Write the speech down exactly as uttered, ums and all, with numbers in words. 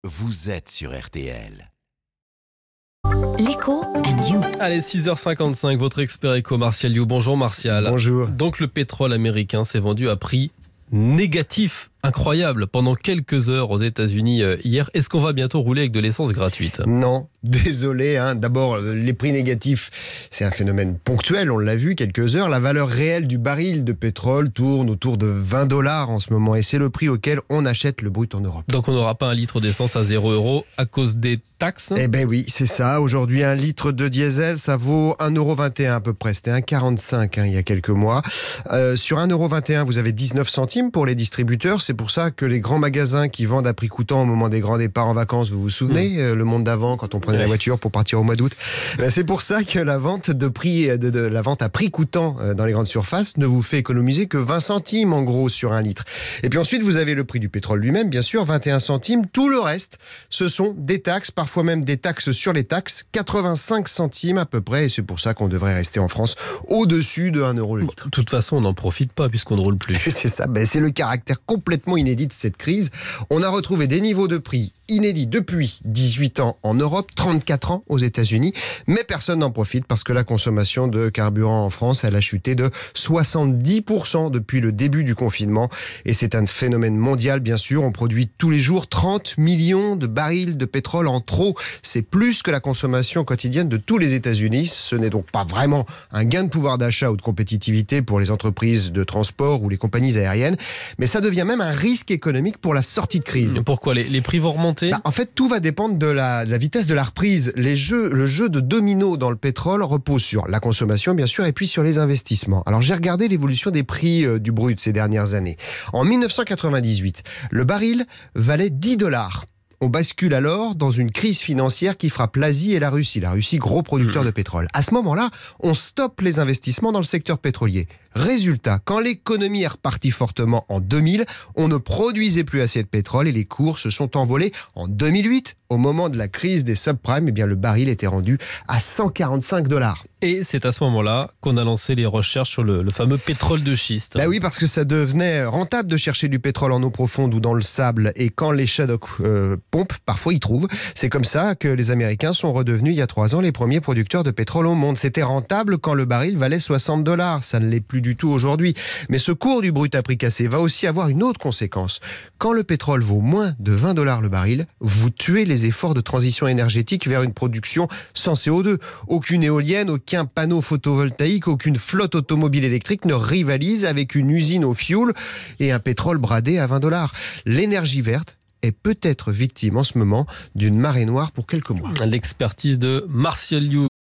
vous êtes sur R T L. L'écho and you. Allez, six heures cinquante-cinq, votre expert éco, Martial You. Bonjour Martial. Bonjour. Donc le pétrole américain s'est vendu à prix négatif, incroyable, pendant quelques heures aux États-Unis euh, hier. Est-ce qu'on va bientôt rouler avec de l'essence gratuite ? Non, désolé. Hein. D'abord, les prix négatifs, c'est un phénomène ponctuel, on l'a vu, quelques heures. La valeur réelle du baril de pétrole tourne autour de vingt dollars en ce moment et c'est le prix auquel on achète le brut en Europe. Donc on n'aura pas un litre d'essence à zéro euro à cause des taxes ? Eh ben oui, c'est ça. Aujourd'hui, un litre de diesel, ça vaut un euro vingt et un à peu près. C'était un euro quarante-cinq hein, il y a quelques mois. Euh, sur un euro vingt et un, vous avez dix-neuf centimes pour les distributeurs. C'est pour ça que les grands magasins qui vendent à prix coûtant au moment des grands départs en vacances, vous vous souvenez, mmh. euh, le monde d'avant, quand on prenait ouais. la voiture pour partir au mois d'août, ben c'est pour ça que la vente de prix, de, de la vente à prix coûtant euh, dans les grandes surfaces ne vous fait économiser que vingt centimes en gros sur un litre. Et puis ensuite, vous avez le prix du pétrole lui-même, bien sûr, vingt et un centimes. Tout le reste, ce sont des taxes, parfois même des taxes sur les taxes, quatre-vingt-cinq centimes à peu près. Et c'est pour ça qu'on devrait rester en France au-dessus de un euro le litre. De toute façon, on n'en profite pas puisqu'on ne roule plus. C'est ça, ben c'est le caractère complètement inédit de cette crise. On a retrouvé des niveaux de prix inédits depuis dix-huit ans en Europe, trente-quatre ans aux États-Unis, mais personne n'en profite parce que la consommation de carburant en France, elle a chuté de soixante-dix pour cent depuis le début du confinement et c'est un phénomène mondial bien sûr. On produit tous les jours trente millions de barils de pétrole en trop. C'est plus que la consommation quotidienne de tous les États-Unis. Ce n'est donc pas vraiment un gain de pouvoir d'achat ou de compétitivité pour les entreprises de transport ou les compagnies aériennes, mais ça devient même un risque économique pour la sortie de crise. Pourquoi ? Les, les prix vont remonter ? Bah, en fait, tout va dépendre de la, de la vitesse de la reprise. Les jeux, le jeu de domino dans le pétrole repose sur la consommation, bien sûr, et puis sur les investissements. Alors, j'ai regardé l'évolution des prix euh, du brut ces dernières années. En dix-neuf cent quatre-vingt-dix-huit, le baril valait dix dollars. On bascule alors dans une crise financière qui frappe l'Asie et la Russie. La Russie, gros producteur mmh. de pétrole. À ce moment-là, on stoppe les investissements dans le secteur pétrolier. Résultat, quand l'économie est repartie fortement en deux mille, on ne produisait plus assez de pétrole et les cours se sont envolés. En deux mille huit, au moment de la crise des subprimes, eh bien, le baril était rendu à cent quarante-cinq dollars. Et c'est à ce moment-là qu'on a lancé les recherches sur le, le fameux pétrole de schiste. Bah oui, parce que ça devenait rentable de chercher du pétrole en eau profonde ou dans le sable. Et quand les Shadok euh, pompent, parfois ils trouvent. C'est comme ça que les Américains sont redevenus, il y a trois ans, les premiers producteurs de pétrole au monde. C'était rentable quand le baril valait soixante dollars. Ça ne l'est plus du tout aujourd'hui. Mais ce cours du brut à prix cassé va aussi avoir une autre conséquence. Quand le pétrole vaut moins de vingt dollars le baril, vous tuez les efforts de transition énergétique vers une production sans C O deux. Aucune éolienne, aucun panneau photovoltaïque, aucune flotte automobile électrique ne rivalise avec une usine au fioul et un pétrole bradé à vingt dollars. L'énergie verte est peut-être victime en ce moment d'une marée noire pour quelques mois. L'expertise de Martial You.